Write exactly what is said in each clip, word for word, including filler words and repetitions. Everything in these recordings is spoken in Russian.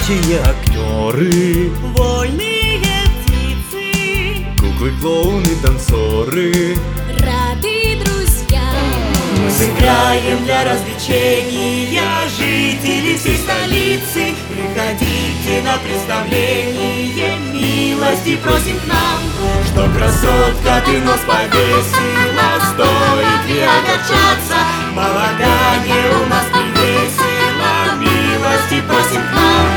бродячие актеры, вольные птицы, куклы, клоуны, танцоры. рады друзья. Мы сыграем для развлечения жителей всей столицы. Приходите на представление, милости просим к нам. Что красотка ты нос повесила, стоит ли огорчаться? Молодая у нас привесила, милости просим к нам.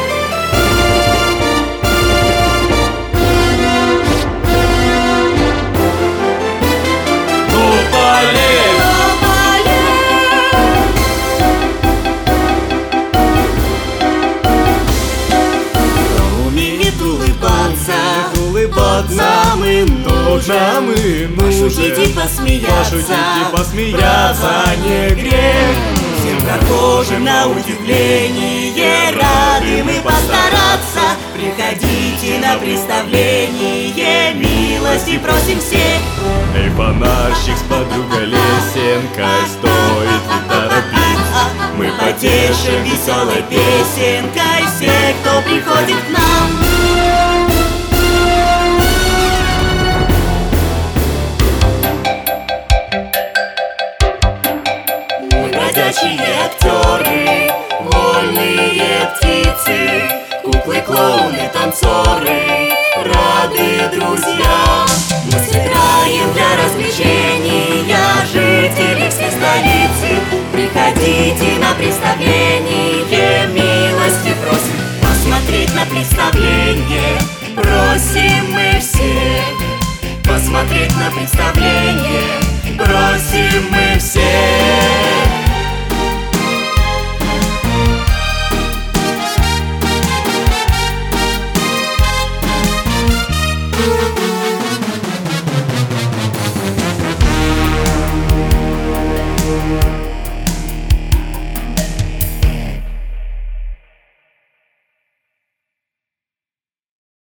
Нам и нужно, мы пошутить и посмеяться, пошутить и посмеяться, право не грех. Всем прохожим на удивление рады мы постараться. Приходите на представление, милости просим всех. Эй, фонарщик с подругой лесенкой, стоит ли торопиться? Мы потешим веселой песенкой всех, кто приходит к нам. Бродячие актеры, вольные птицы, куклы, клоуны, танцоры, рады друзья. Мы сыграем для развлечения жителей всей столицы. Приходите на представление, милости просим. Посмотреть на представление просим мы все. Посмотреть на представление просим мы все. Thank you.